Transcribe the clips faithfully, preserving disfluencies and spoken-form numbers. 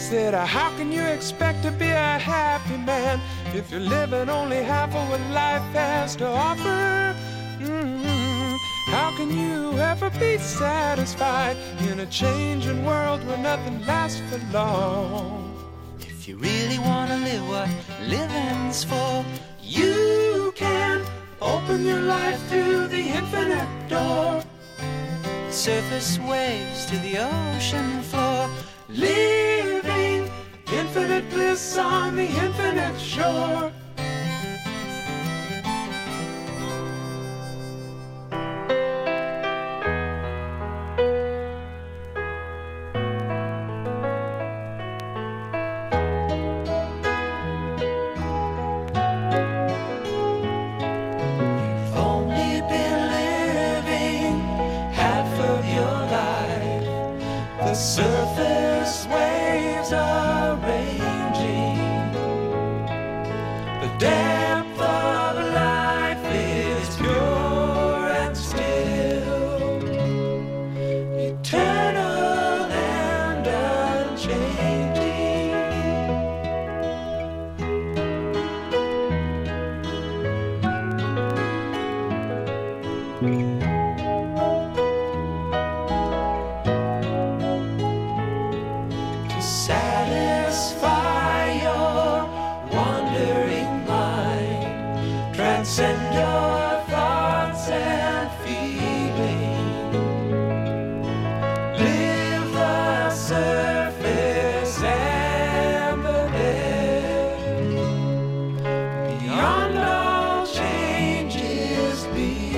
said, how can you expect to be a happy man if you're living only half of what life has to offer? Mm-hmm. How can you ever be satisfied in a changing world where nothing lasts for long? If you really want to live what living's for, you can open your life through the infinite door. Surface waves to the ocean floor, living infinite bliss on the infinite shore. surface waves are ranging. The depth of life is pure and still, eternal and unchanging. Satisfy your wandering mind, transcend your thoughts and feelings, live the surface and the depth, beyond all changes be.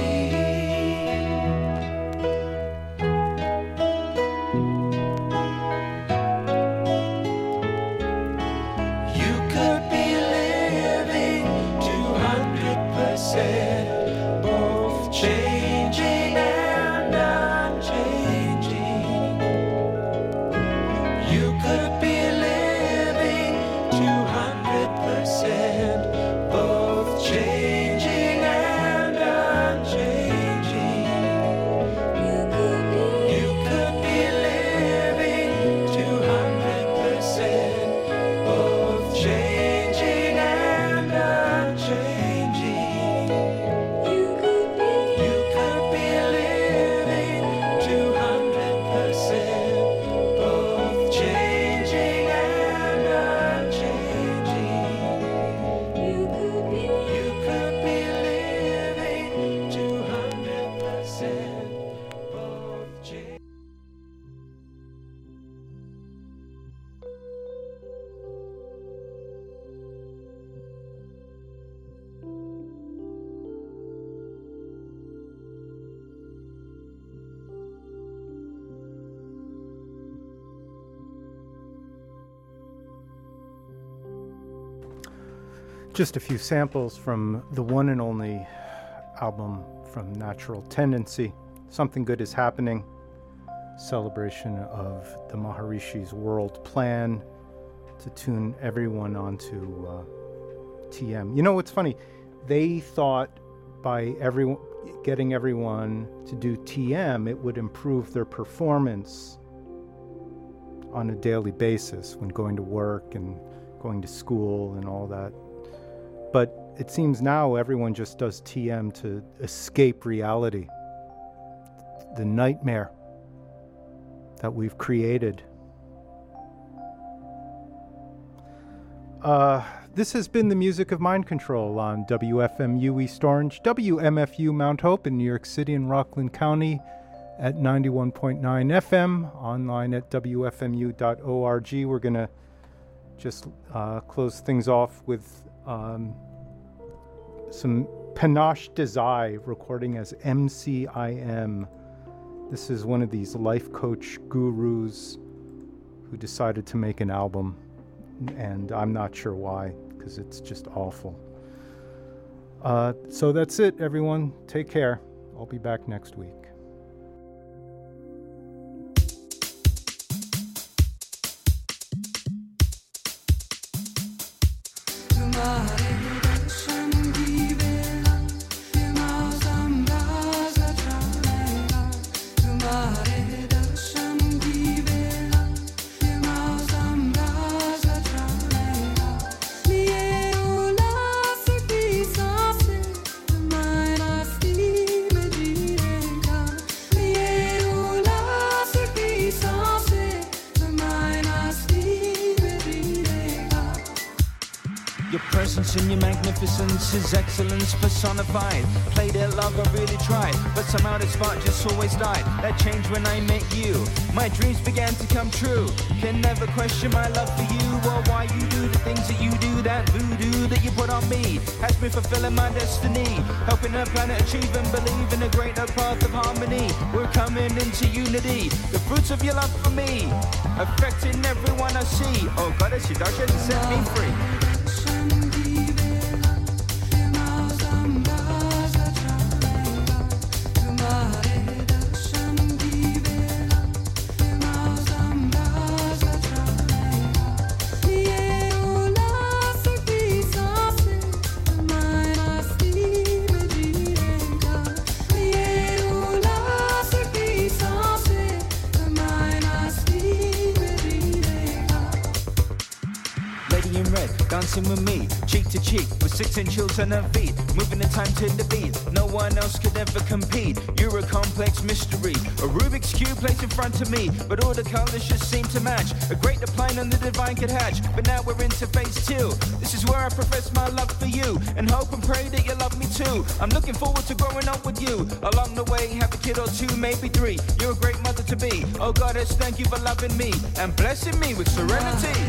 Both changing and unchanging. You could be living two hundred percent, both changing and unchanging. You could be, you could be living two hundred percent, both changing and unchanging. Just a few samples from the one and only album from Natural Tendency, Something Good Is Happening, celebration of the Maharishi's world plan to tune everyone onto uh, T M. You know what's funny? They thought by everyone getting everyone to do T M, it would improve their performance on a daily basis when going to work and going to school and all that. But it seems now everyone just does T M to escape reality, the nightmare that we've created. Uh, this has been the music of Mind Control on W F M U East Orange, W M F U Mount Hope in New York City and Rockland County at ninety-one point nine F M, online at W F M U dot org. We're going to just uh, close things off with Um, some Panache Desai recording as M C I M. This is one of these life coach gurus who decided to make an album, and I'm not sure why, because it's just awful. Uh, so that's it, everyone. Take care. I'll be back next week. Tumhare darshan ki vela, ye mausam Your presence and your magnificence is excellence personified. Played it love, I really tried, but somehow the spark just always died. That changed when I met you. My dreams began to come true. Can never question my love for you or why you do the things that you do. That voodoo that you put on me has been fulfilling my destiny, helping the planet achieve and believe in a greater path of harmony. We're coming into unity. The fruits of your love for me, affecting everyone I see. Oh God, it's your dark shades that set me free. Dancing with me, cheek to cheek, with sixteen children on her feet, moving the time to the beat. No one else could ever compete. You're a complex mystery, a Rubik's Cube placed in front of me, but all the colors just seem to match. A great decline and the divine could hatch, but now we're into phase two. This is where I profess my love for you, and hope and pray that you love me too. I'm looking forward to growing up with you. Along the way, have a kid or two, maybe three. You're a great mother to be. Oh Goddess, thank you for loving me and blessing me with serenity.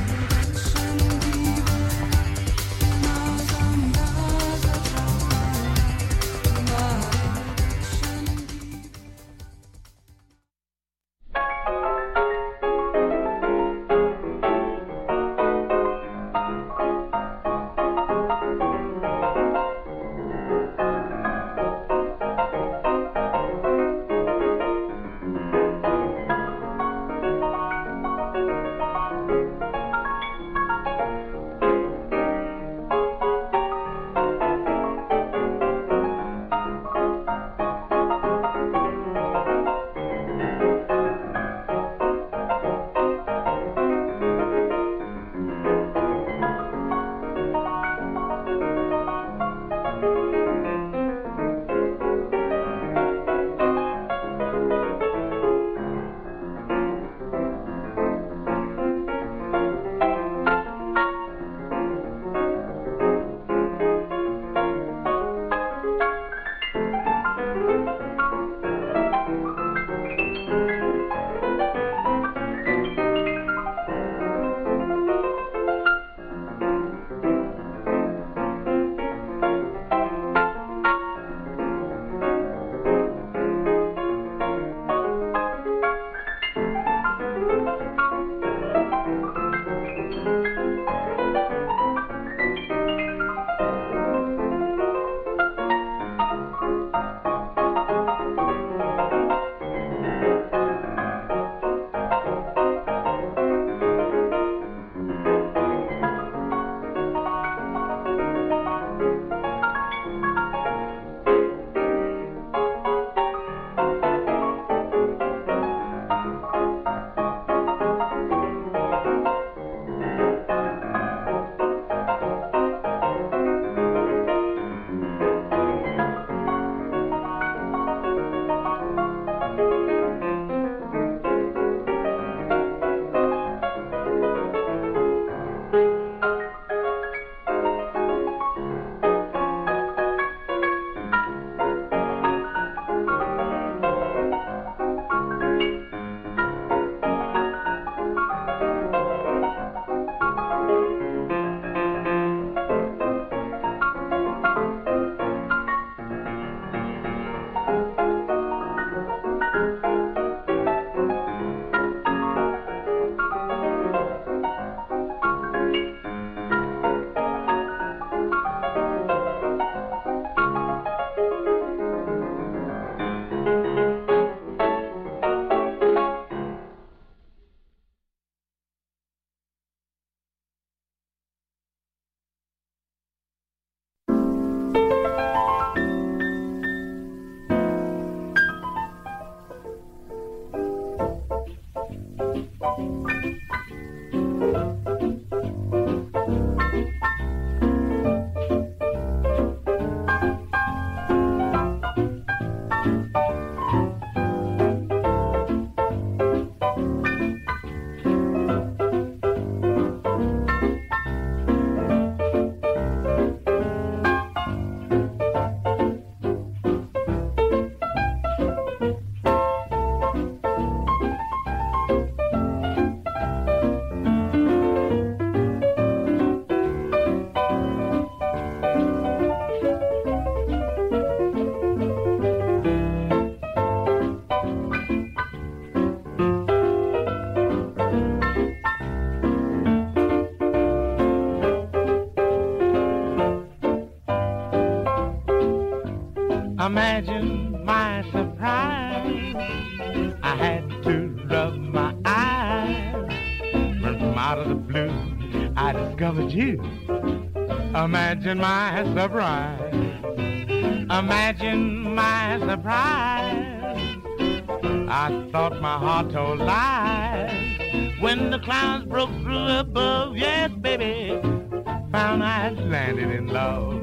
Imagine my surprise. I had to rub my eyes when from out of the blue I discovered you. Imagine my surprise. Imagine my surprise. I thought my heart told lies when the clouds broke through above. Yes, baby, found I'd landed in love.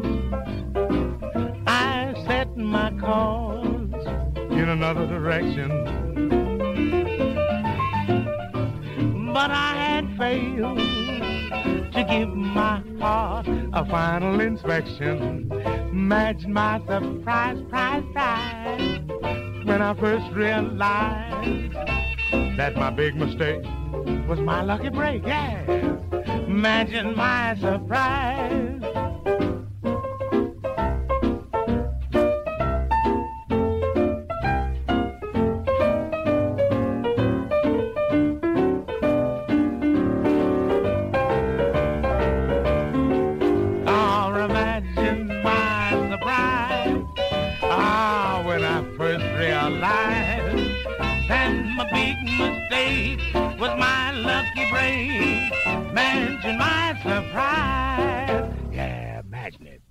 I set my course in another direction, but I had failed to give my heart a final inspection. Imagine my surprise, surprise, surprise, when I first realized that my big mistake was my lucky break. Yes, imagine my surprise. Imagine my surprise. Yeah, imagine it.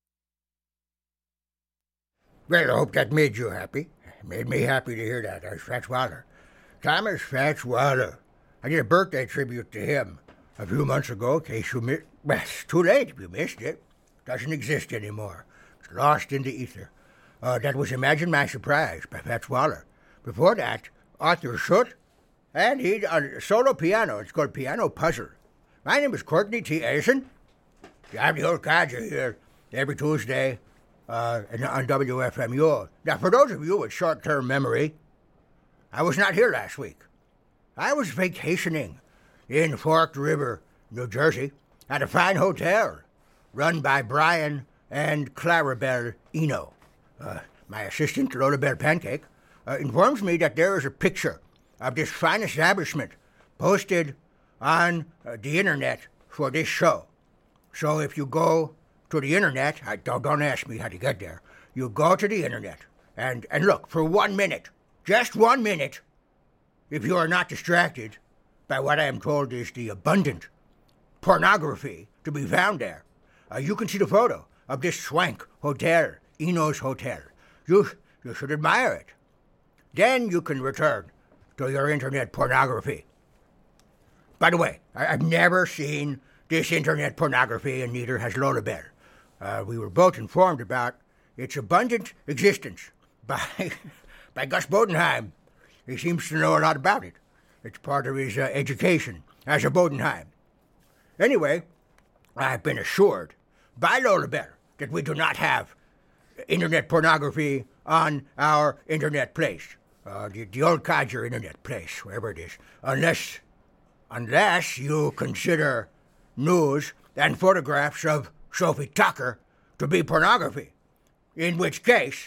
Well, I hope that made you happy. It made me happy to hear that. That's Fats Waller. Thomas Fats Waller. I did a birthday tribute to him a few months ago, in case you missed. Well, it's too late if you missed it. It doesn't exist anymore. It's lost in the ether. Uh, that was Imagine My Surprise by Fats Waller. Before that, Arthur Schutt, and he on uh, solo piano. It's called Piano Puzzle. My name is Courtney T. Edison. I'm the old codger here every Tuesday uh, on W F M U. Now, for those of you with short-term memory, I was not here last week. I was vacationing in Forked River, New Jersey, at a fine hotel run by Brian and Clarabelle Eno. Uh, my assistant, Lola Bell Pancake, uh, informs me that there is a picture of this fine establishment posted on uh, the internet for this show. So if you go to the internet, I, don't, don't ask me how to get there, you go to the internet and, and look for one minute, just one minute, if you are not distracted by what I am told is the abundant pornography to be found there. Uh, you can see the photo of this swank hotel, Eno's Hotel. You, you should admire it. Then you can return to your internet pornography. By the way, I, I've never seen this internet pornography, and neither has Lola Bell. Uh, we were both informed about its abundant existence by, by Gus Bodenheim. He seems to know a lot about it. It's part of his uh, education as a Bodenheim. Anyway, I've been assured by Lola Bell that we do not have internet pornography on our internet place. Uh, the, the old codger internet place, wherever it is. Unless, unless you consider news and photographs of Sophie Tucker to be pornography. In which case,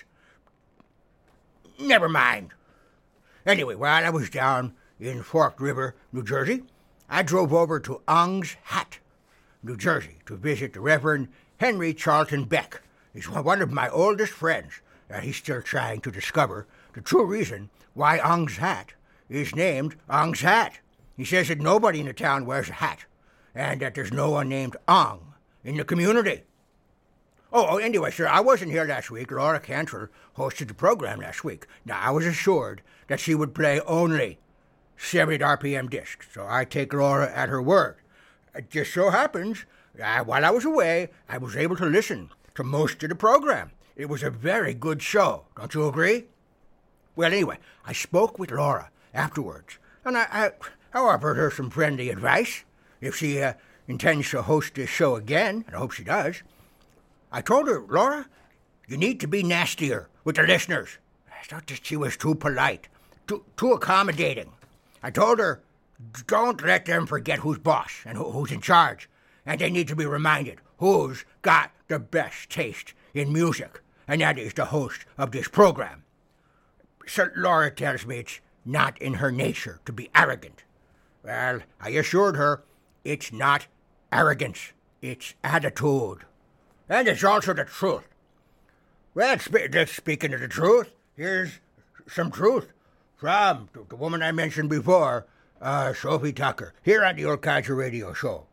never mind. Anyway, while I was down in Forked River, New Jersey, I drove over to Ong's Hat, New Jersey, to visit the Reverend Henry Charlton Beck. He's one of my oldest friends, and he's still trying to discover the true reason why Ong's Hat is named Ong's Hat. He says that nobody in the town wears a hat, and that there's no one named Ong in the community. Oh, oh, anyway, sir, I wasn't here last week. Laura Cantrell hosted the program last week. Now, I was assured that she would play only seventy R P M discs, so I take Laura at her word. It just so happens, uh, while I was away, I was able to listen to most of the program. It was a very good show, don't you agree? Well, anyway, I spoke with Laura afterwards, and I, I, I offered her some friendly advice. If she uh, intends to host this show again, and I hope she does, I told her, Laura, you need to be nastier with the listeners. I thought that she was too polite, too, too accommodating. I told her, don't let them forget who's boss and who, who's in charge, and they need to be reminded who's got the best taste in music, and that is the host of this program. So Laura tells me it's not in her nature to be arrogant. Well, I assured her it's not arrogance, it's attitude. And it's also the truth. Well, that's, that's speaking of the truth. Here's some truth from the woman I mentioned before, uh, Sophie Tucker, here on the Old Codger Radio Show.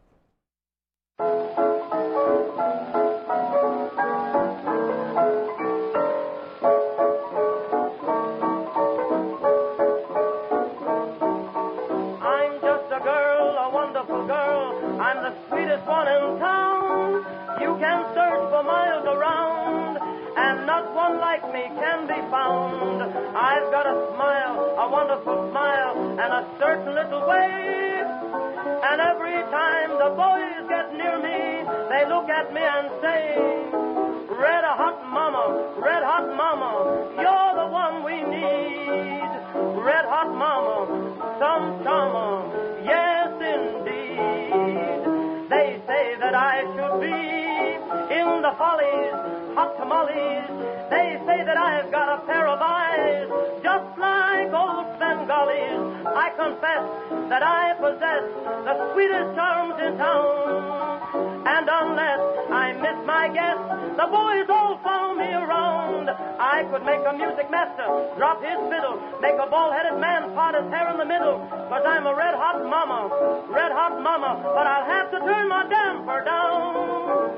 I've got a smile, a wonderful smile, and a certain little way. And every time the boys get near me, they look at me and say, Red hot mama, red hot mama, you're the one we need. Red hot mama, some charmer, yes indeed. They say that I should be in the follies, hot tamales. They say that I've got a pair of eyes just like old Bengali's. I confess that I possess the sweetest charms in town. And unless I miss my guess, the boys all follow me around. I could make a music master drop his fiddle, make a bald-headed man part his hair in the middle, 'cause I'm a red-hot mama, red-hot mama, but I'll have to turn my damper down.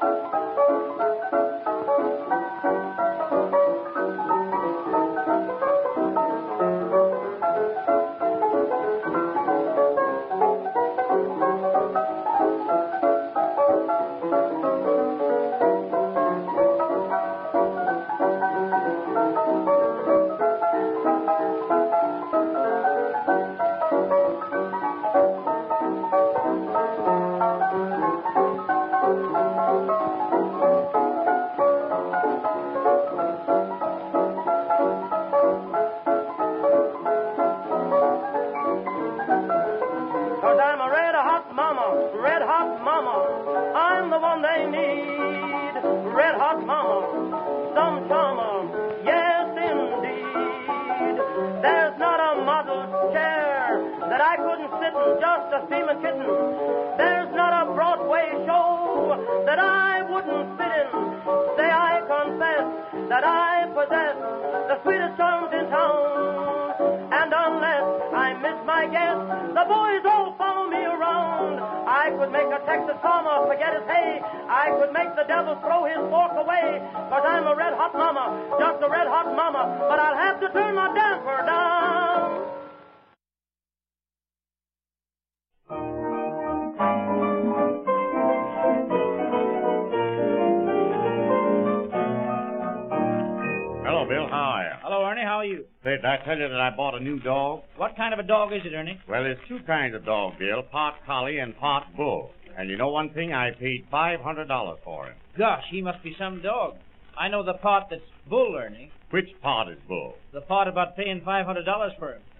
Did I tell you that I bought a new dog? What kind of a dog is it, Ernie? Well, there's two kinds of dog, Bill, pot collie and pot bull. And you know one thing? I paid five hundred dollars for him. Gosh, he must be some dog. I know the pot that's bull, Ernie. Which pot is bull? The pot about paying five hundred dollars for him.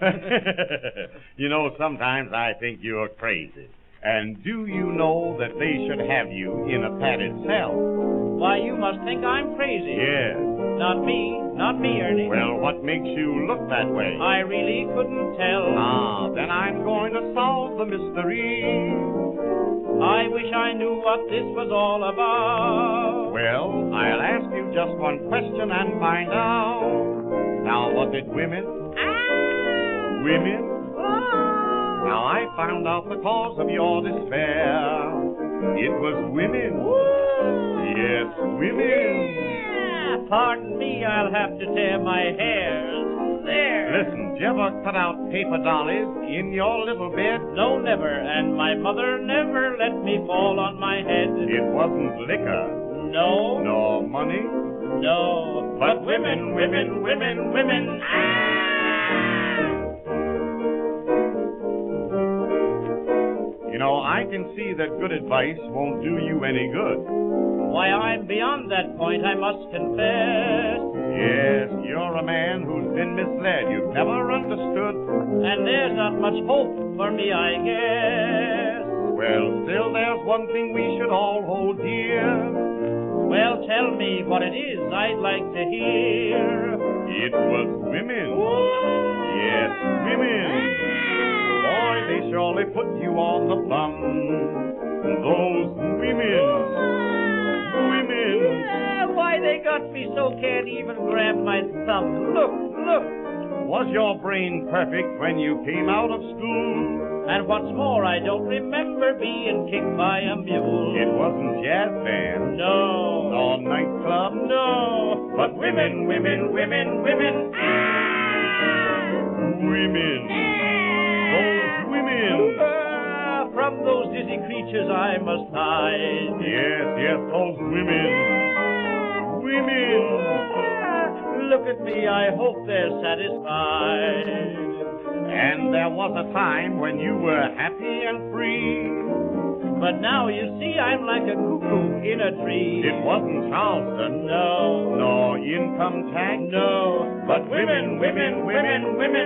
You know, sometimes I think you're crazy. And do you know that they should have you in a padded cell? Why, you must think I'm crazy. Yes. Not me. Not me, Ernie. Well, what makes you look that way? I really couldn't tell. Ah, then I'm going to solve the mystery. I wish I knew what this was all about. Well, I'll ask you just one question and find out. Now, was it women? Ah! Women? Ah! Now, I found out the cause of your despair. It was women. Woo! Yes, women. Yeah. Pardon me, I'll have to tear my hairs. There. Listen, did you ever cut out paper dollies in your little bed? No, never. And my mother never let me fall on my head. It wasn't liquor. No. Nor money. No. But, but women, women, women, women. Ah! You know, I can see that good advice won't do you any good. Why, I'm beyond that point, I must confess. Yes, you're a man who's been misled. You've never understood. And there's not much hope for me, I guess. Well, still there's one thing we should all hold dear. Well, tell me what it is I'd like to hear. It was women. Woo! Yes, women. Boy, they surely put you on the bum. Those women. Women. Yeah, why, they got me so can't even grab my thumb. Look, look. Was your brain perfect when you came out of school? And what's more, I don't remember being kicked by a mule. It wasn't jazz band. No. Or nightclub. No. But women, women, women, women. Women. Those women. Ah, from those dizzy creatures I must hide. Yes, yes, those women. Women. Look at me, I hope they're satisfied. And there was a time when you were happy and free. But now you see I'm like a cuckoo in a tree. It wasn't Charleston. No. Nor income tax. No. But women, women, women, women.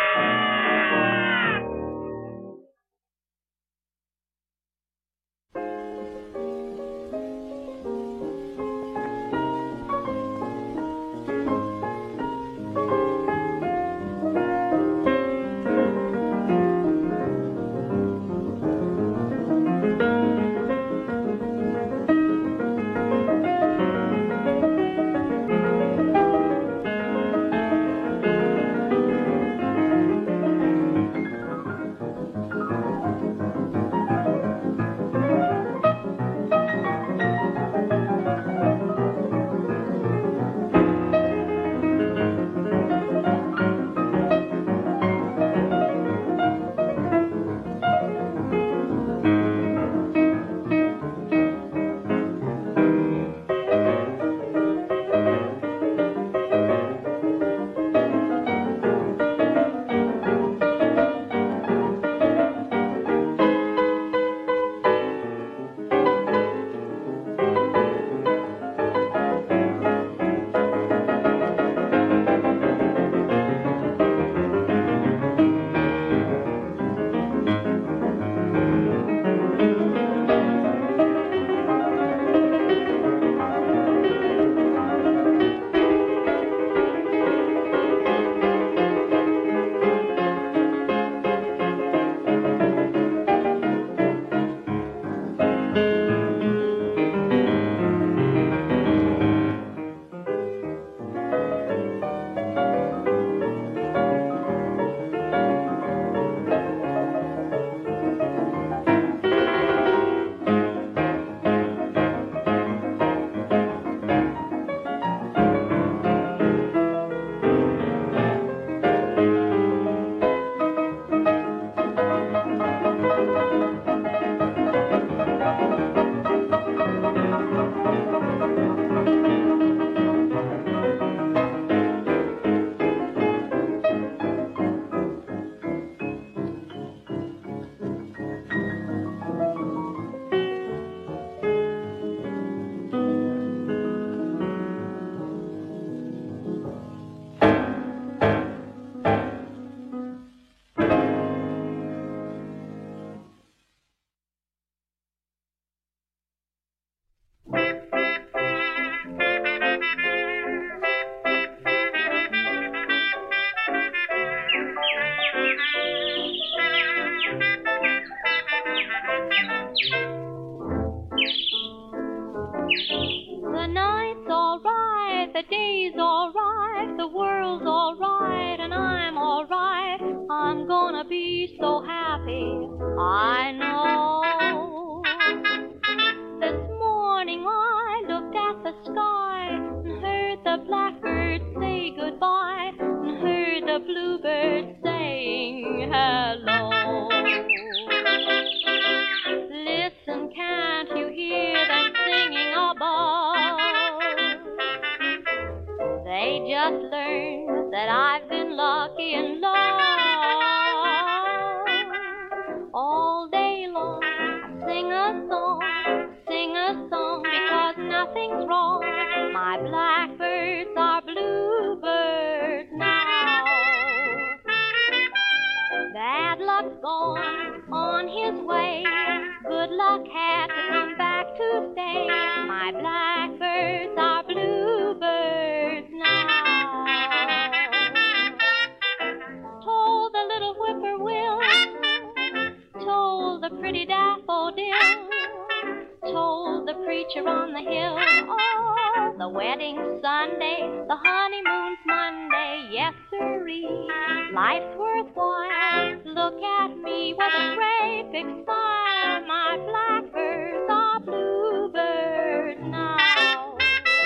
I'm gonna be so happy, I know. This morning I looked at the sky and heard the blackbird say goodbye and heard the bluebird saying hello. Listen, can't you hear them singing above? They just learned that I've been lucky in love. All day long, I sing a song, sing a song, because nothing's wrong. My blackbirds are bluebirds now. Bad luck's gone on his way. Good luck had to come back to stay. My blackbirds are bluebirds now. Told the little whippoorwill, told the pretty daffodil, told the preacher on the hill, oh, The wedding's Sunday, the honeymoon's Monday, yes sirree. Life's worthwhile, look at me with a great big smile. My blackbirds are bluebirds now.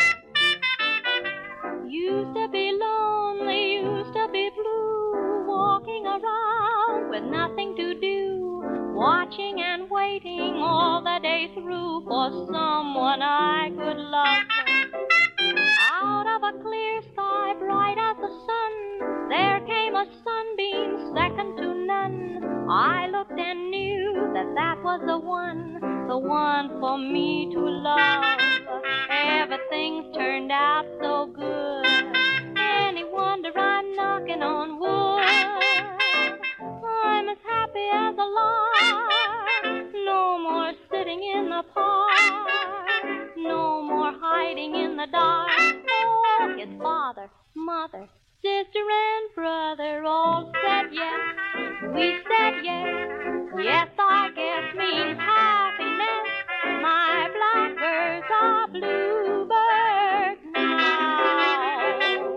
Used to be lonely, used to be blue, walking around with nothing to do, watching and waiting all the day through for someone I could love. Out of a clear sky, bright as the sun, there came a sunbeam second to none. I looked and knew that that was the one, the one for me to love. Everything's turned out so good. Any wonder I'm knocking on wood? I'm as happy as a lark. No more sitting in the park. No more hiding in the dark. Oh, his father, mother, sister and brother all said yes. We said yes. Yes, I guess means happiness. My blackbirds are bluebirds now.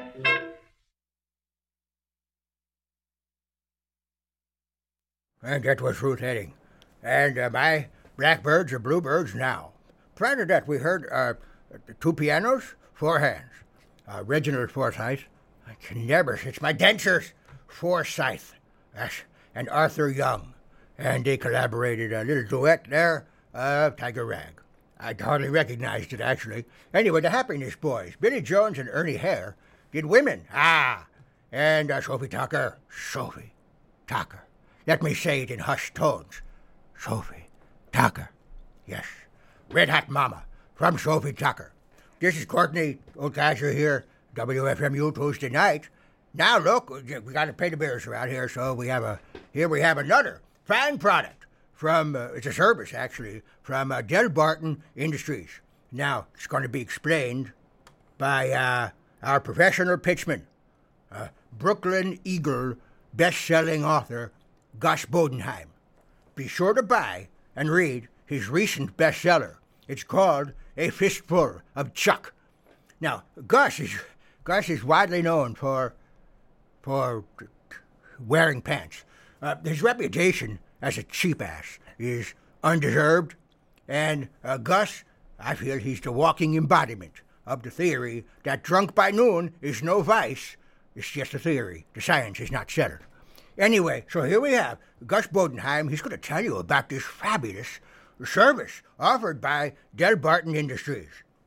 And that was Ruth Henning. And uh, my blackbirds are bluebirds now. Prior to that, we heard uh, two pianos, four hands. Uh, Reginald Forsyth. I can never, it's my dentures. Forsyth. Yes. And Arthur Young. And they collaborated a little duet there, uh, Tiger Rag. I hardly recognized it, actually. Anyway, the Happiness Boys, Billy Jones and Ernie Hare, did Women. Ah. And uh, Sophie Tucker. Sophie Tucker. Let me say it in hushed tones. Sophie Tucker. Yes. Red Hot Mama from Sophie Tucker. This is Courtney Oldcasher here, W F M U Tuesday night. Now look, we got to pay the bills around here, so we have a here we have another fine product from uh, it's a service actually from uh, Del Barton Industries. Now it's going to be explained by uh, our professional pitchman, uh, Brooklyn Eagle best-selling author Gus Bodenheim. Be sure to buy and read his recent bestseller. It's called A Fistful of Chuck. Now, Gus is Gus is widely known for for wearing pants. Uh, his reputation as a cheap ass is undeserved, and uh, Gus, I feel he's the walking embodiment of the theory that drunk by noon is no vice. It's just a theory. The science is not settled. Anyway, so here we have Gus Bodenheim. He's going to tell you about this fabulous service offered by Del Barton Industries.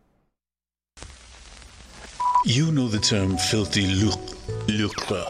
You know the term filthy lucre.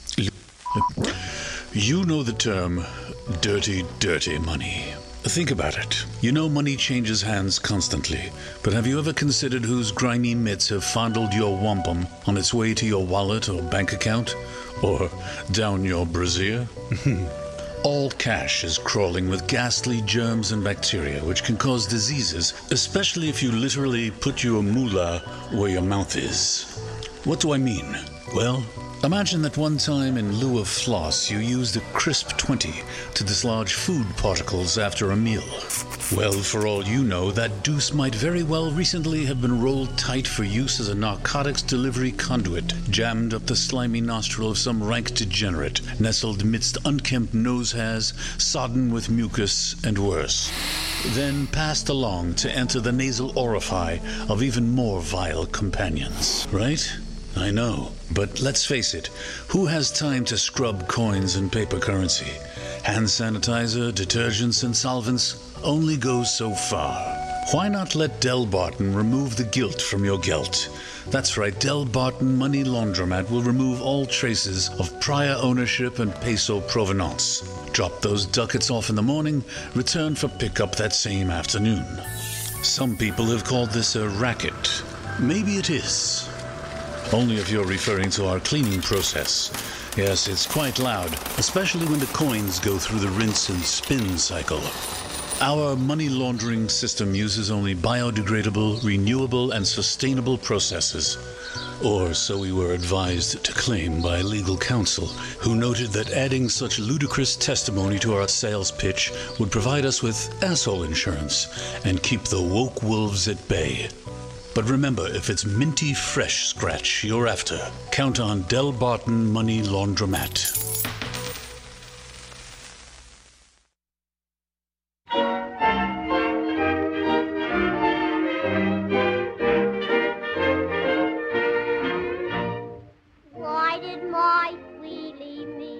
You know the term dirty, dirty money. Think about it. You know money changes hands constantly, but have you ever considered whose grimy mitts have fondled your wampum on its way to your wallet or bank account? Or down your brassiere? All cash is crawling with ghastly germs and bacteria which can cause diseases, especially if you literally put your moolah where your mouth is. What do I mean? Well, imagine that one time in lieu of floss you used a crisp twenty to dislodge food particles after a meal. Well, for all you know, that deuce might very well recently have been rolled tight for use as a narcotics delivery conduit, jammed up the slimy nostril of some rank degenerate, nestled amidst unkempt nose hairs, sodden with mucus, and worse. Then passed along to enter the nasal orifice of even more vile companions, right? I know, but let's face it, who has time to scrub coins and paper currency? Hand sanitizer, detergents, and solvents only goes so far. Why not let Del Barton remove the guilt from your gelt? That's right, Del Barton Money Laundromat will remove all traces of prior ownership and peso provenance. Drop those ducats off in the morning, return for pickup that same afternoon. Some people have called this a racket. Maybe it is. Only if you're referring to our cleaning process. Yes, it's quite loud, especially when the coins go through the rinse and spin cycle. Our money laundering system uses only biodegradable, renewable, and sustainable processes. Or so we were advised to claim by legal counsel, who noted that adding such ludicrous testimony to our sales pitch would provide us with asshole insurance and keep the woke wolves at bay. But remember, if it's minty fresh scratch you're after, count on Del Barton Money Laundromat. Why did my sweet leave me?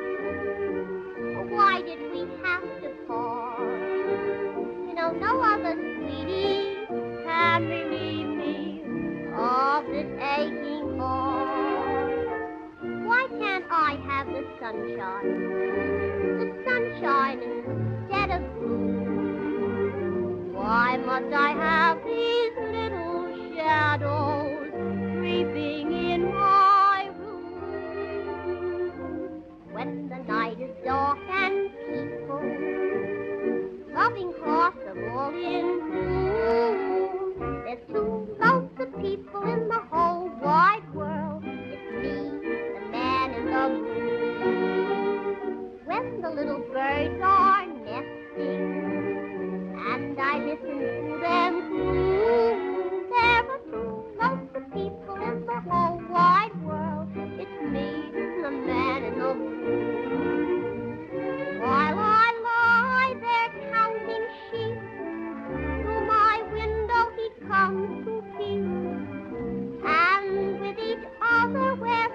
Why did we have to part? You know, no other sweetie can relieve me of this aching heart. Why can't I have the sunshine, the sunshine instead of blue? Why must I have these little shadows creeping in my room? When the night is dark and peaceful, loving hearts are all in bloom. There's two lots of people in the whole wide world. It's me, the man in the moon. When the little birds are nesting and I listen to them coo, there are two lots of people in the whole wide world. It's me, the man in the moon. While I lie there counting sheep, through my window he comes to peep, and with each other we're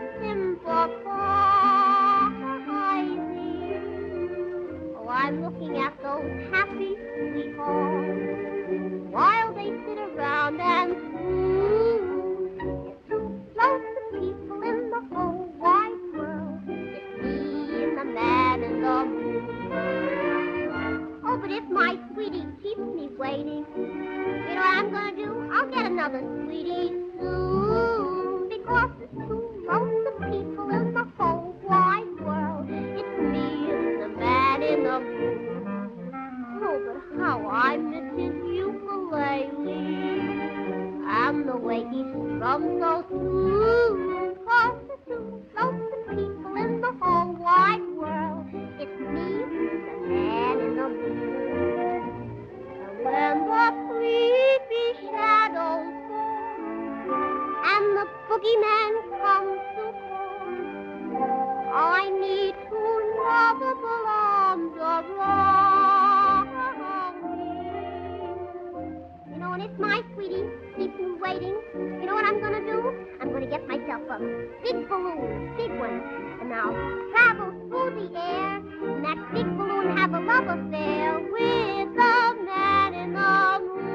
sympathizing. Oh, I'm looking at those happy sweethearts while they sit around and swoon. There's two lots of people in the whole wide world. It's me and the man in the moon. Oh, but if my sweetie keeps me waiting, you know what I'm gonna do? I'll get another sweetie soon. Because there's two lots of people in the whole wide world. It's me and the man in the moon. Oh, but how I miss his ukulele and the way he strums so smooth. Cause there's two lots of people in the whole wide world. It's me, the man in the moon. And when the creepy shadows fall and the boogeyman comes to call, I need two lovable arms around me. You know, and if my sweetie keeps me waiting, you know what I'm gonna do? I'm gonna get myself a big balloon, big one, and now travel through the air, and that big balloon have a love affair with the man in the moon.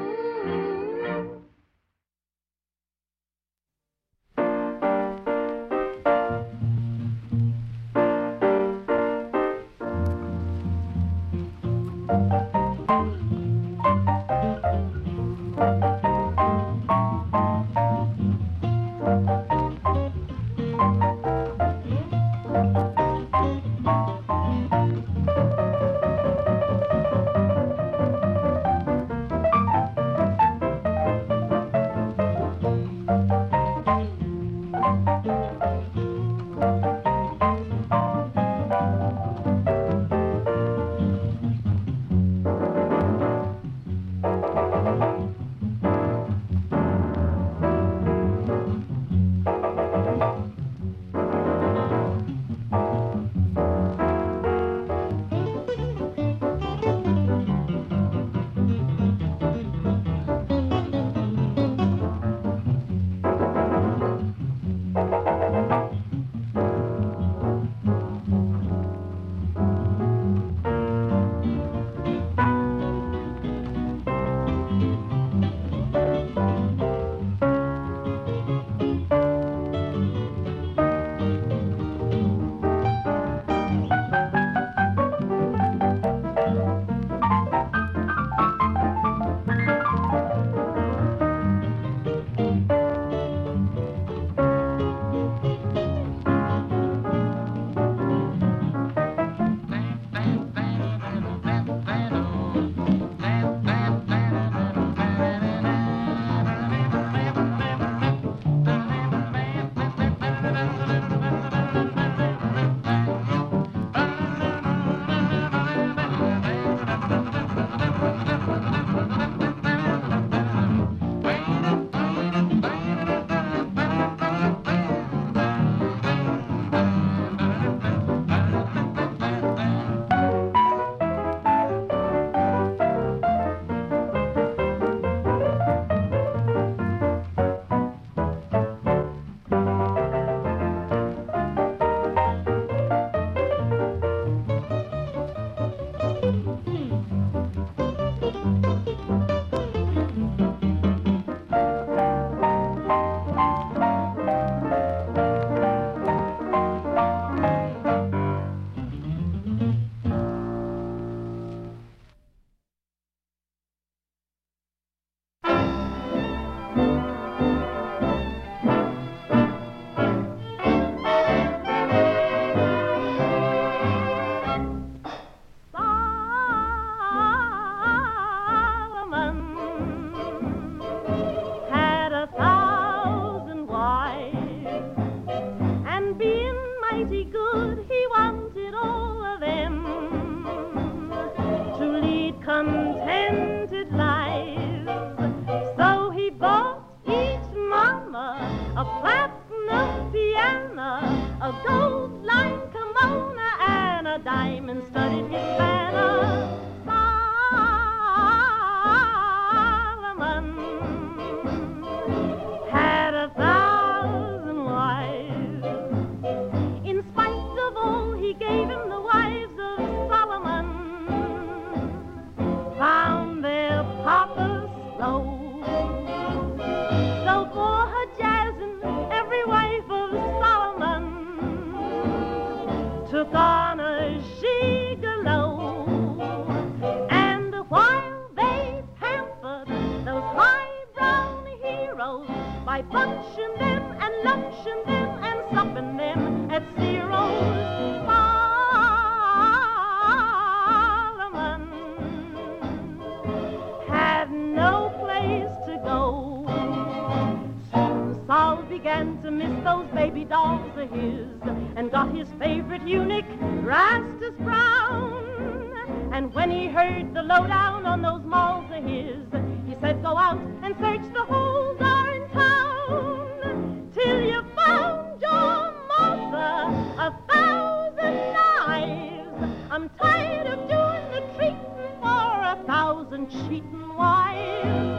dismissed those baby dolls of his and got his favorite eunuch, Rastus Brown. And when he heard the lowdown on those malls of his, he said, go out and search the whole darn town till you found your mother a thousand knives. I'm tired of doing the treating for a thousand cheating wives.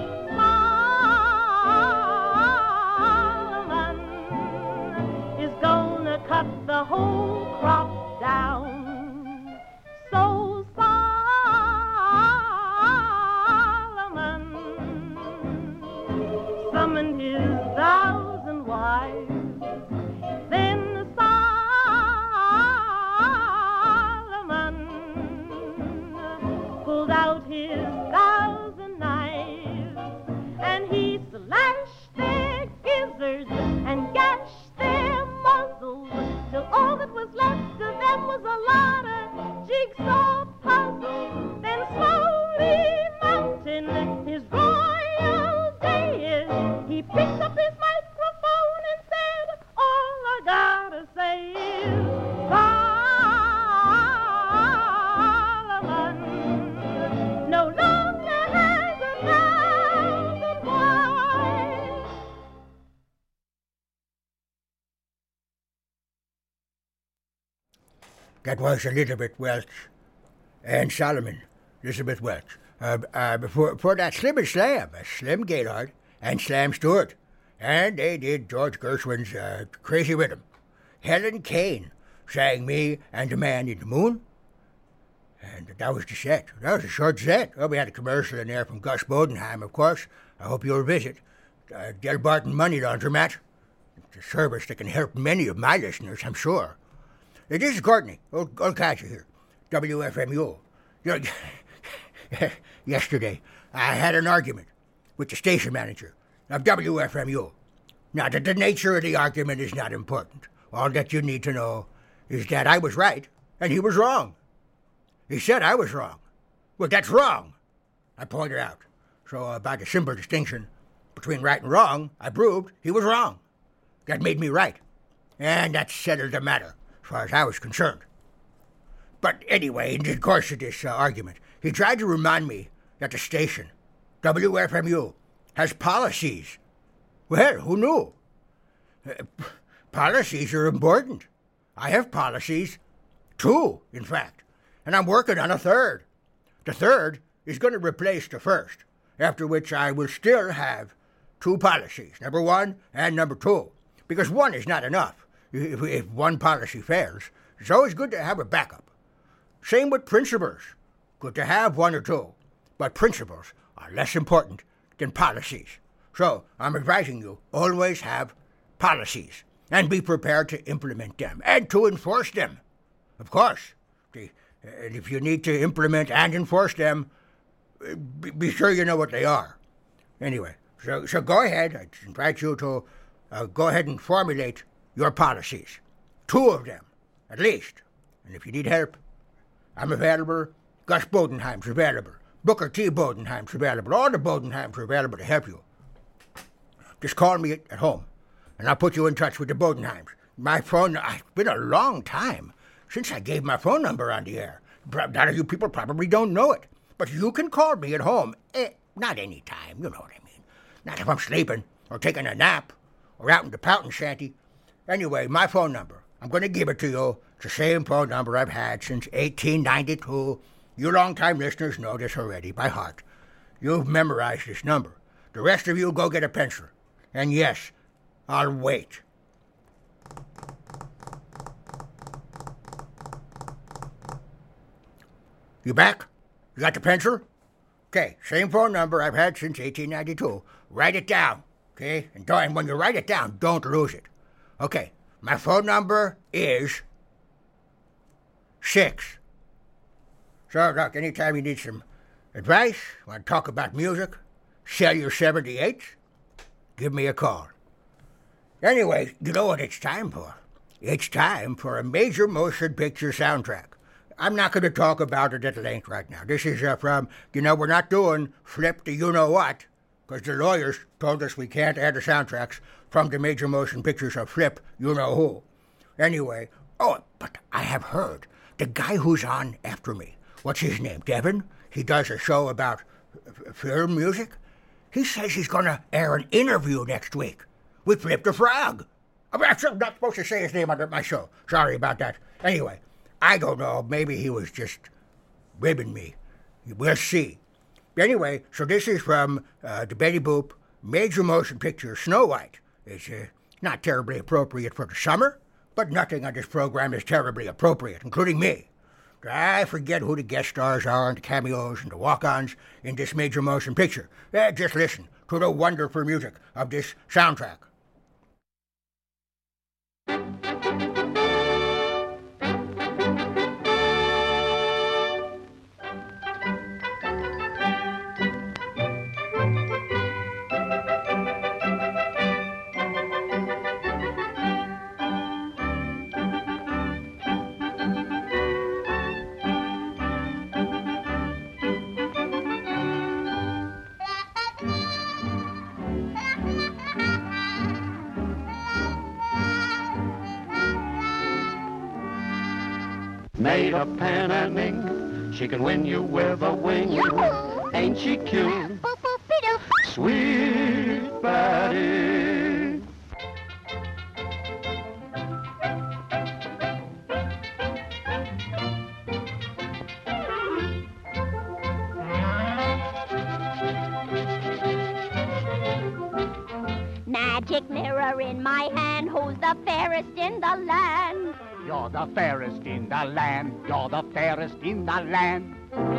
Solomon is gonna cut the whole crop down. So Solomon summoned his thousand wives. Then Solomon pulled out his thousand knives, and he slashed their gizzards and gashed their muzzles, till all that was left of them was a lot of jigsaw puzzles. Then slowly mounting his royal dais, he picked up his microphone and said, all I gotta say is Solomon no longer has a thousand wives. That was Elizabeth Welch and Solomon, Elizabeth Welch. Uh, uh, before, before that, Slim and Slam, uh, Slim Gaylord and Slam Stewart. And they did George Gershwin's uh, Crazy Rhythm. Helen Kane sang Me and the Man in the Moon. And that was the set. That was a short set. Well, we had a commercial in there from Gus Bodenheim, of course. I hope you'll visit. Uh, Del Barton Money Laundromat. It's a service that can help many of my listeners, I'm sure. Hey, this is Courtney, old, old Catcher here, W F M U. You know, yesterday, I had an argument with the station manager of W F M U. Now, the, the nature of the argument is not important. All that you need to know is that I was right and he was wrong. He said I was wrong. Well, that's wrong, I pointed out. So uh, by the simple distinction between right and wrong, I proved he was wrong. That made me right. And that settled the matter, as far as I was concerned. But anyway, in the course of this uh, argument, he tried to remind me that the station, W F M U, has policies. Well, who knew? Uh, p- policies are important. I have policies, two, in fact, and I'm working on a third. The third is going to replace the first, after which I will still have two policies, number one and number two, because one is not enough. If, if one policy fails, it's always good to have a backup. Same with principles. Good to have one or two, but principles are less important than policies. So I'm advising you, always have policies and be prepared to implement them and to enforce them. Of course, the, and if you need to implement and enforce them, be, be sure you know what they are. Anyway, so, so go ahead. I invite you to uh, go ahead and formulate your policies. Two of them, at least. And if you need help, I'm available. Gus Bodenheim's available. Booker T. Bodenheim's available. All the Bodenheims are available to help you. Just call me at home, and I'll put you in touch with the Bodenheims. My phone, it's been a long time since I gave my phone number on the air. A lot of you people probably don't know it. But you can call me at home. Eh, not any time, you know what I mean. Not if I'm sleeping, or taking a nap, or out in the pouting shanty. Anyway, my phone number, I'm going to give it to you. It's the same phone number I've had since eighteen ninety-two. You long-time listeners know this already by heart. You've memorized this number. The rest of you go get a pencil. And yes, I'll wait. You back? You got the pencil? Okay, same phone number I've had since eighteen ninety-two. Write it down, okay? And, don't, and when you write it down, don't lose it. Okay, my phone number is six. So, look, anytime you need some advice, want to talk about music, sell your seventy-eights, give me a call. Anyway, you know what it's time for? It's time for a major motion picture soundtrack. I'm not going to talk about it at length right now. This is uh, from, you know, we're not doing Flip the You-Know-What. because the lawyers told us we can't add the soundtracks from the major motion pictures of Flip, you know who. Anyway, oh, but I have heard the guy who's on after me, what's his name, Devin? He does a show about f- film music. He says he's going to air an interview next week with Flip the Frog. I'm not supposed to say his name on my show. Sorry about that. Anyway, I don't know. Maybe he was just ribbing me. We'll see. Anyway, so this is from uh, the Betty Boop major motion picture Snow White. It's uh, not terribly appropriate for the summer, but nothing on this program is terribly appropriate, including me. I forget who the guest stars are and the cameos and the walk-ons in this major motion picture. Uh, just listen to the wonderful music of this soundtrack. Made of pen and ink, she can win you with a wing. Yoo-hoo! Ain't she cute? Sweet Betty. Magic mirror in my hand, who's the fairest in the land? You're the fairest in the land. You're the fairest in the land.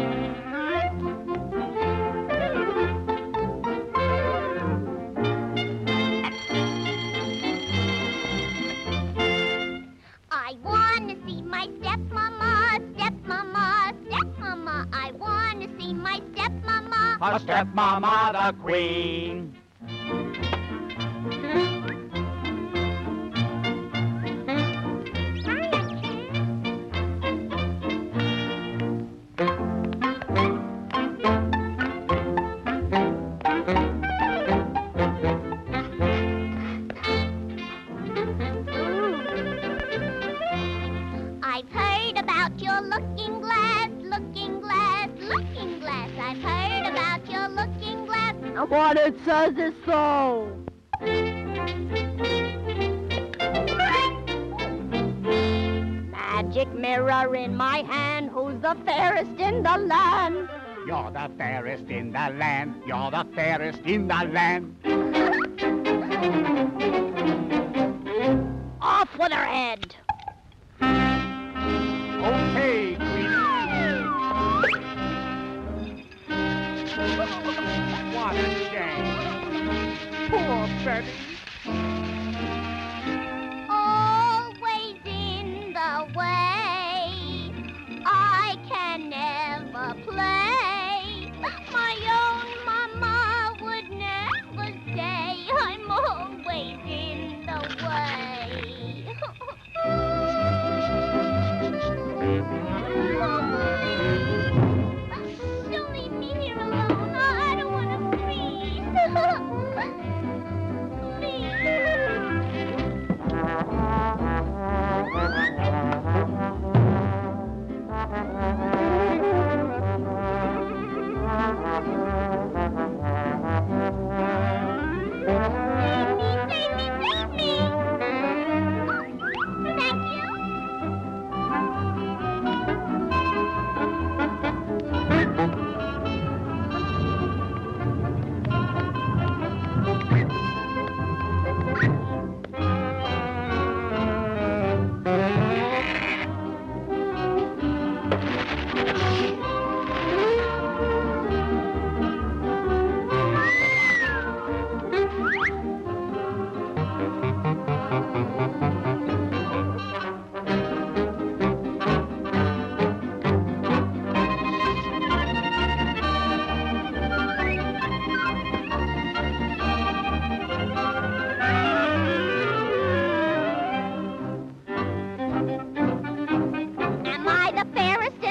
I want to see my stepmama, stepmama, stepmama. I want to see my stepmama. Her stepmama, the queen. What it says is so. Magic mirror in my hand, who's the fairest in the land? You're the fairest in the land. You're the fairest in the land. Off with her head. Okay, Queenie. What a shame. Poor Betty. Always in the way. I can never play. My own mama would never say I'm always in the way. Don't leave me here alone. I don't want to freeze.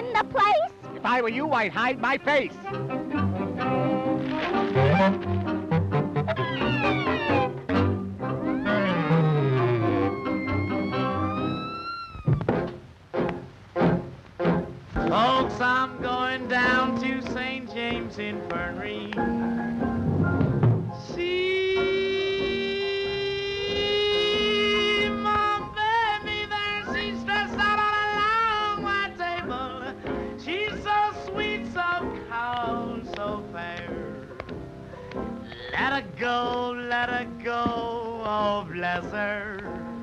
If I were you, I'd hide my face. going down to Saint James Infirmary. See my baby there, she's stressed out on a long white table. She's so sweet, so cold, so fair. Let her go, let her go, oh bless her.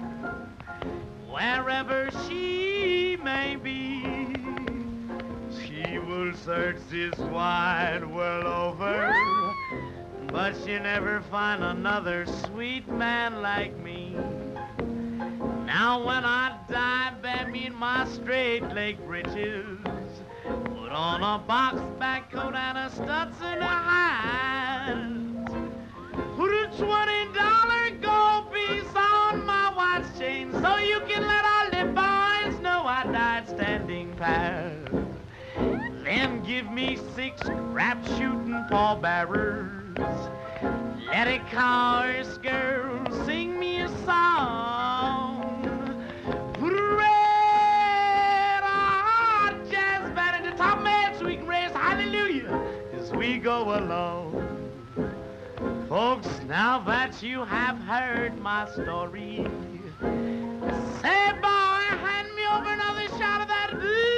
Wherever she may be, she will search this wide world over, but she'll never find another sweet man like me. Now when I die, bear me in my straight leg breeches, put on a box back coat and a Stetson hat. Put a twenty dollar gold piece on my watch chain so you can let all the boys know I died standing pat. Then give me six crap shooting pallbearers. Let a chorus girl sing me a song. Put a red hot jazz band at the top of my head so we can raise hallelujah as we go along. Folks, now that you have heard my story, say, boy, hand me over another shot of that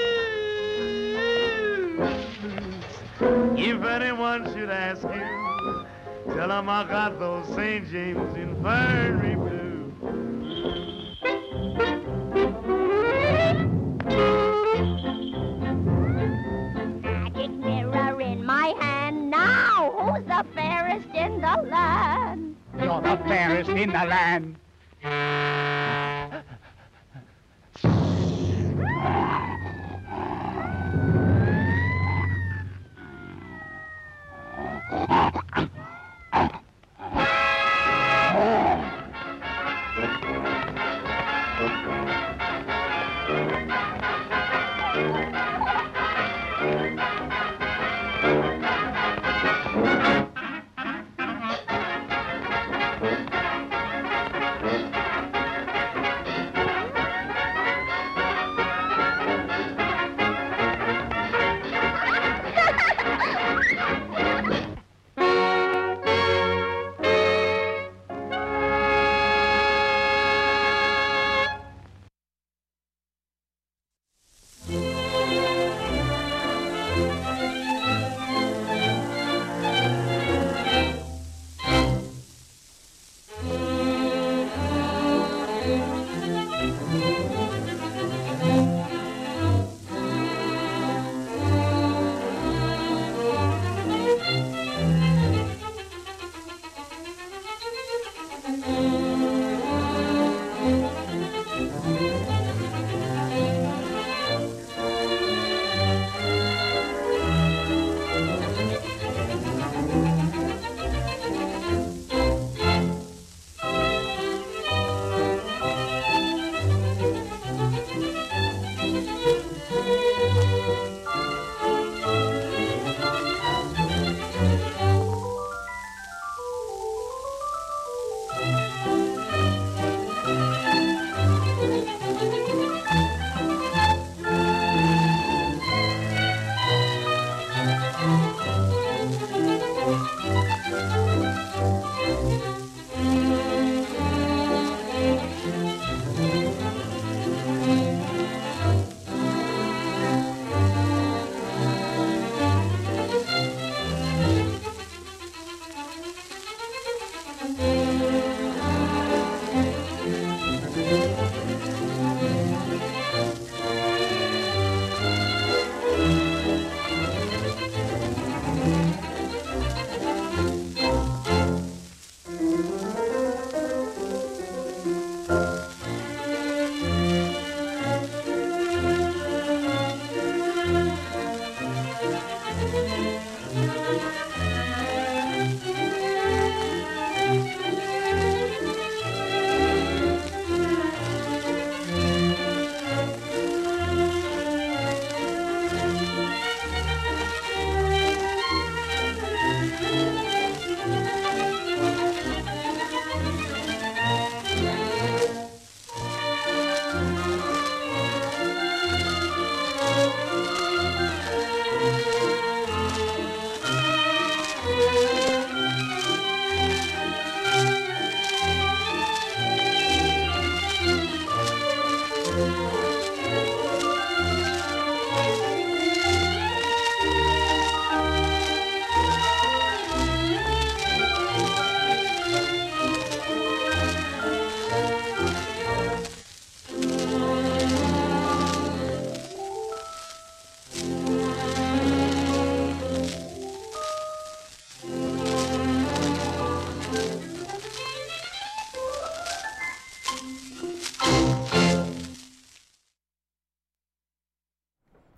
blues. If anyone should ask you, tell them I got those Saint James Infirmary blues. Magic mirror in my hand now. Who's the fairest in the land? You're the fairest in the land.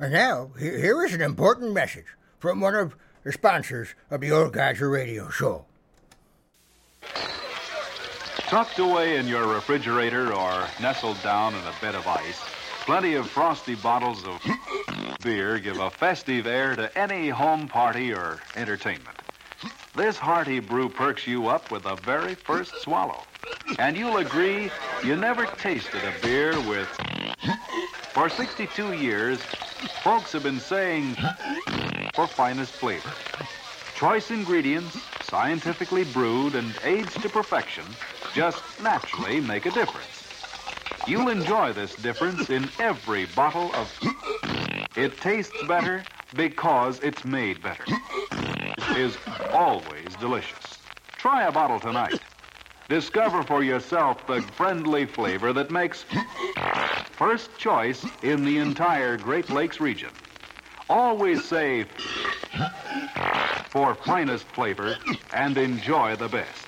And now, he- here is an important message from one of the sponsors of the Old Codger Radio Show. Tucked away in your refrigerator or nestled down in a bed of ice, plenty of frosty bottles of beer give a festive air to any home party or entertainment. This hearty brew perks you up with the very first swallow. And you'll agree you never tasted a beer with... For sixty-two years, folks have been saying for finest flavor. Choice ingredients, scientifically brewed and aged to perfection, just naturally make a difference. You'll enjoy this difference in every bottle of... It tastes better because it's made better. It is always delicious. Try a bottle tonight. Discover for yourself the friendly flavor that makes first choice in the entire Great Lakes region. Always say for finest flavor and enjoy the best.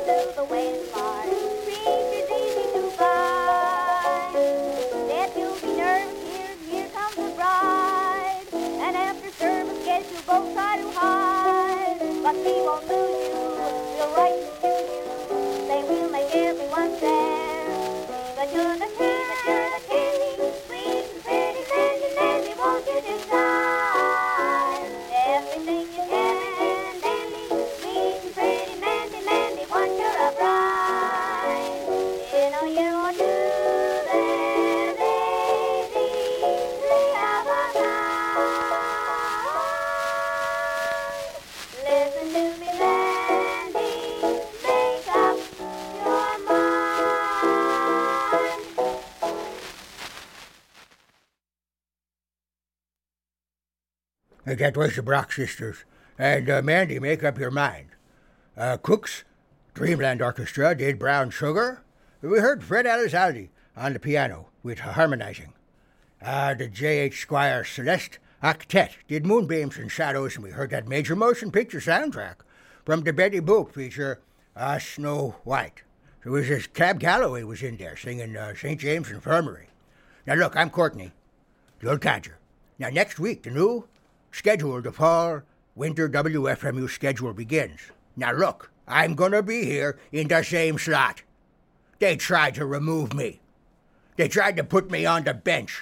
to the waiting bar. Preacher's easy to find. Said you'll be nervous here, here comes the bride. And after service, guess you'll both try to hide. But we won't lose you, we'll write to you. Say we'll make everyone stand. But you're the king, but you're the king. Sweet and pretty, Sandy, Nancy, won't you decide? Everything you can, dandy, sweet and pretty, Mandy, Mandy, once you're a bride. You know you're to their lady, lay of a side. Listen to me, Mandy, make up your mind. Hey, that was the Brock Sisters. And uh, Mandy, make up your mind. Uh, Cooks, Dreamland Orchestra did Brown Sugar. We heard Fred Elizalde on the piano with harmonizing. Uh, the J H. Squire Celeste Octet did Moonbeams and Shadows, and we heard that major motion picture soundtrack from the Betty Boop feature, uh, Snow White. So it was this Cab Calloway was in there singing uh, Saint James Infirmary. Now look, I'm Courtney, the old codger. Now next week, the new schedule, the fall winter W F M U schedule begins. Now look, I'm gonna be here in the same slot. They tried to remove me. They tried to put me on the bench.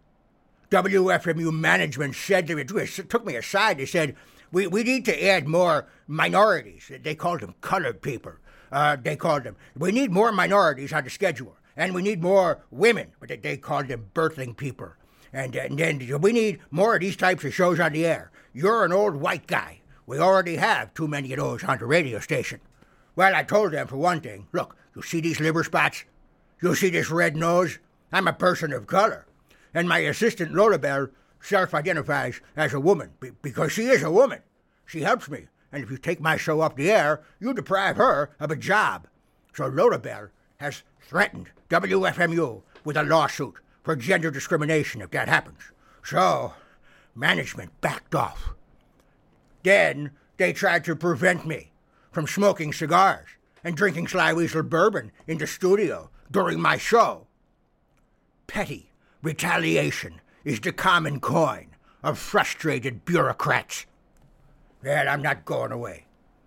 W F M U management said to me, took me aside, they said, we, we need to add more minorities. They called them colored people. Uh, they called them. We need more minorities on the schedule. And we need more women, but they, they called them birthing people. And, and then we need more of these types of shows on the air. You're an old white guy. We already have too many of those on the radio station. Well, I told them, for one thing, look, you see these liver spots? You see this red nose? I'm a person of color. And my assistant, Lola Bell, self-identifies as a woman, be- because she is a woman. She helps me. And if you take my show off the air, you deprive her of a job. So Lola Bell has threatened W F M U with a lawsuit for gender discrimination if that happens. So, management backed off. Then they tried to prevent me from smoking cigars and drinking Sly Weasel bourbon in the studio during my show. Petty retaliation is the common coin of frustrated bureaucrats. Well, I'm not going away.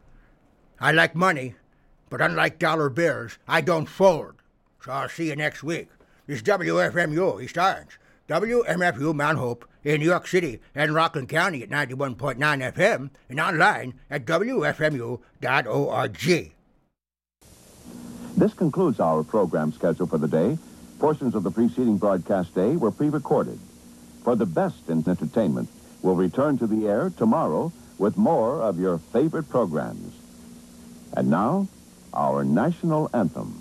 I like money, but unlike dollar bills, I don't fold. So I'll see you next week. It's W F M U East Orange, W M F U Mount Hope in New York City and Rockland County at ninety-one point nine F M and online at W F M U dot org. This concludes our program schedule for the day. Portions of the preceding broadcast day were pre-recorded. For the best in entertainment, we'll return to the air tomorrow with more of your favorite programs. And now, our national anthem.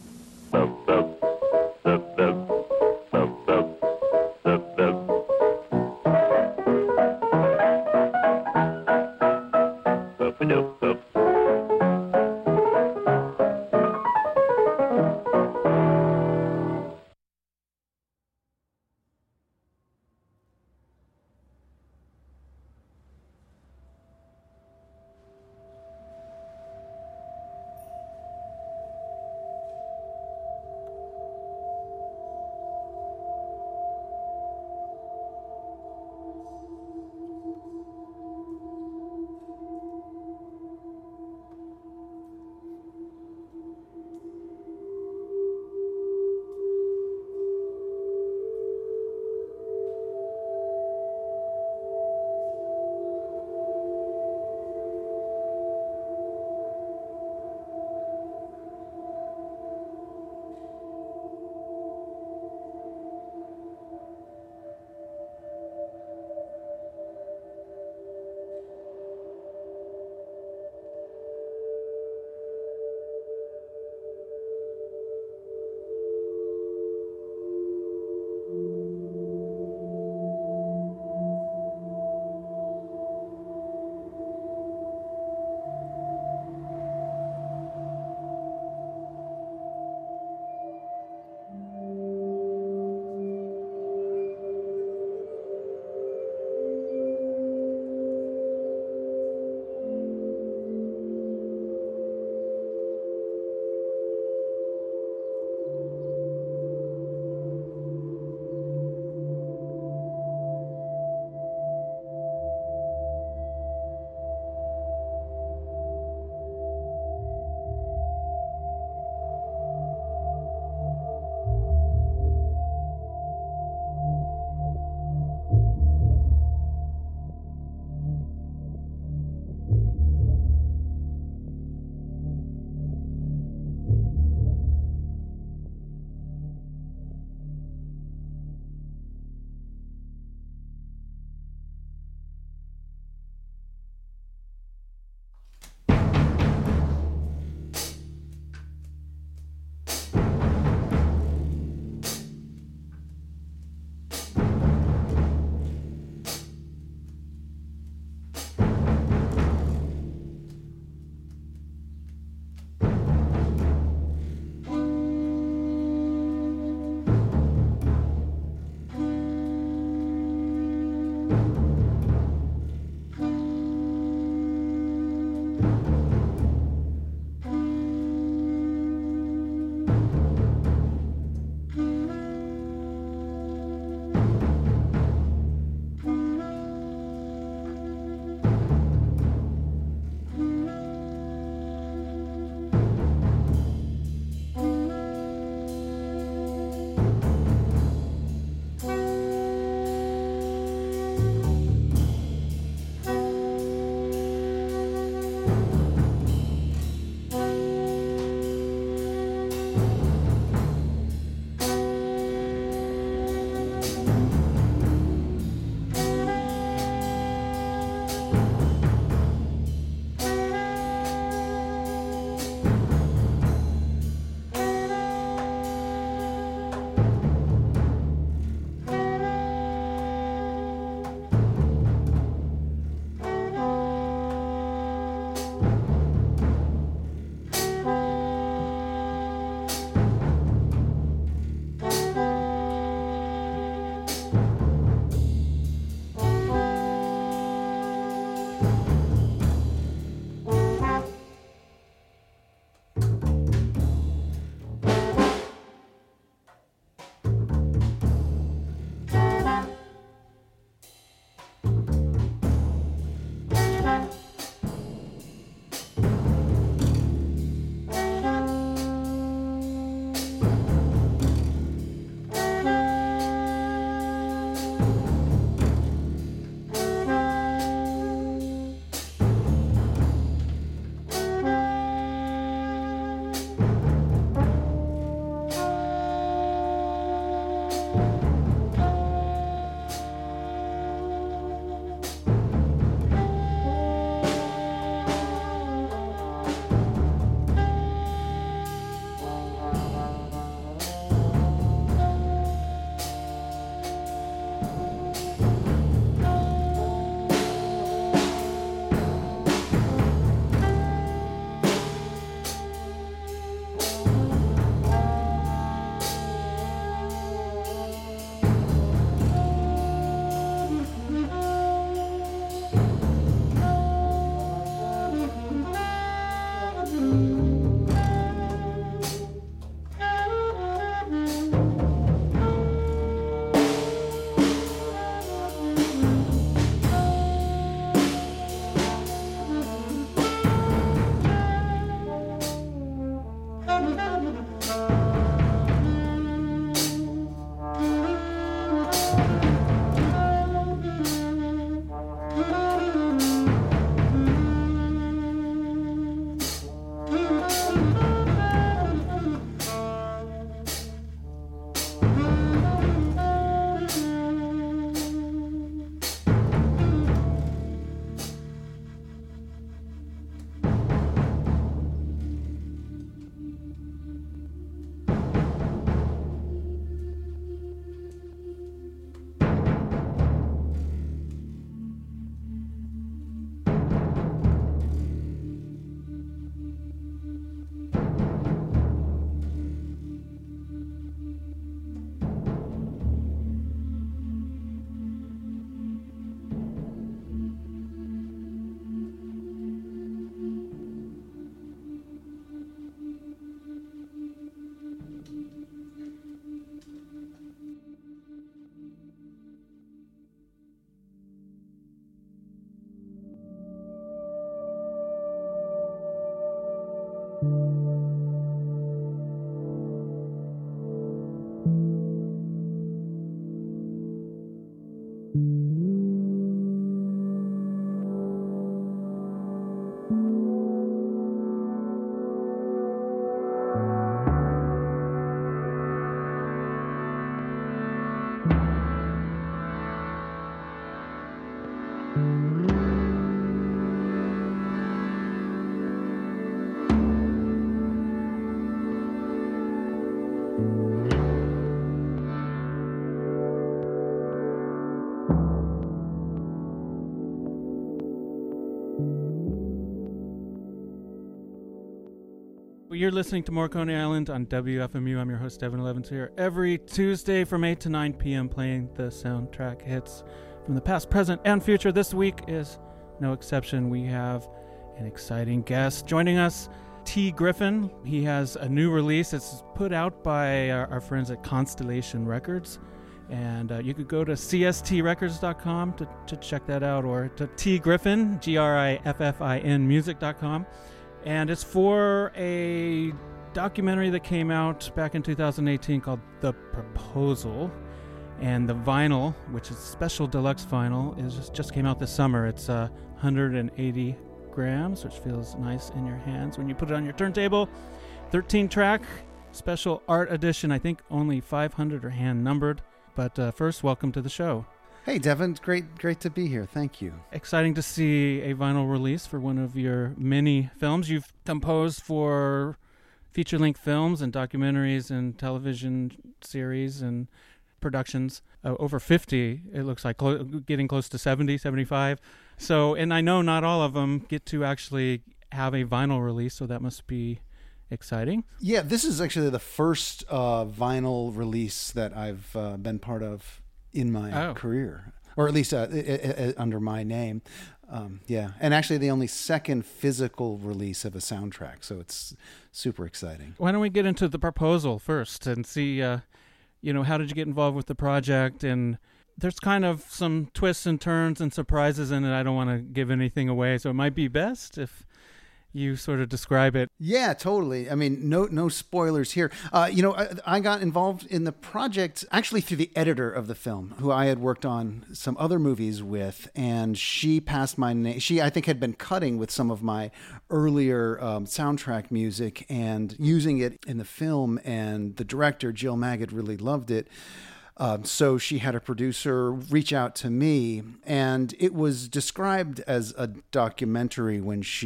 You're listening to Morricone Island on W F M U. I'm your host, Evan Levins, here every Tuesday from eight to nine p.m. playing the soundtrack hits from the past, present, and future. This week is no exception. We have an exciting guest joining us, T. Griffin. He has a new release. It's put out by our, our friends at Constellation Records. And uh, you could go to c s t records dot com to, to check that out, or to T. Griffin, G R I F F I N, music dot com. And it's for a documentary that came out back in two thousand eighteen called The Proposal. And the vinyl, which is special deluxe vinyl, is just, just came out this summer. It's uh, one hundred eighty grams, which feels nice in your hands when you put it on your turntable. thirteen track, special art edition. I think only five hundred are hand numbered. But uh, first, welcome to the show. Hey, Devin. It's great, great to be here. Thank you. Exciting to see a vinyl release for one of your many films. You've composed for feature-length films and documentaries and television series and productions. Uh, over fifty, it looks like, clo- getting close to seventy, seventy-five. So, and I know not all of them get to actually have a vinyl release, so that must be exciting. Yeah, this is actually the first uh, vinyl release that I've uh, been part of in my oh. career, or at least uh, I- I- under my name. Um, yeah, and actually the only second physical release of a soundtrack, so it's super exciting. Why don't we get into The Proposal first and see, uh, you know, how did you get involved with the project? And there's kind of some twists and turns and surprises in it. I don't want to give anything away, so it might be best if you sort of describe it. Yeah, totally. I mean, no no spoilers here. Uh, you know, I, I got involved in the project actually through the editor of the film, who I had worked on some other movies with, and she passed my name. She, I think, had been cutting with some of my earlier um, soundtrack music and using it in the film, and the director, Jill Maggott, really loved it. Um, so she had a producer reach out to me, and it was described as a documentary when she